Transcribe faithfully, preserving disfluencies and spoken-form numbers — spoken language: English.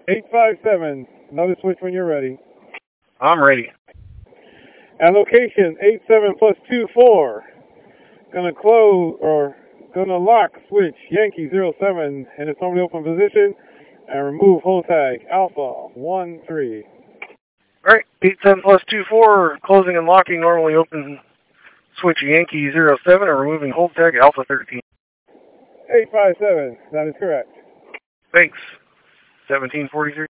eight five seven, another switch when you're ready. I'm ready. At location eight seven plus two four, gonna close or gonna lock switch Yankee zero seven in its normally open position and remove hold tag Alpha one three. Alright, eight seven plus two four, closing and locking normally open switch Yankee zero seven and removing hold tag Alpha thirteen. eight five seven, that is correct. Thanks. seventeen forty-three.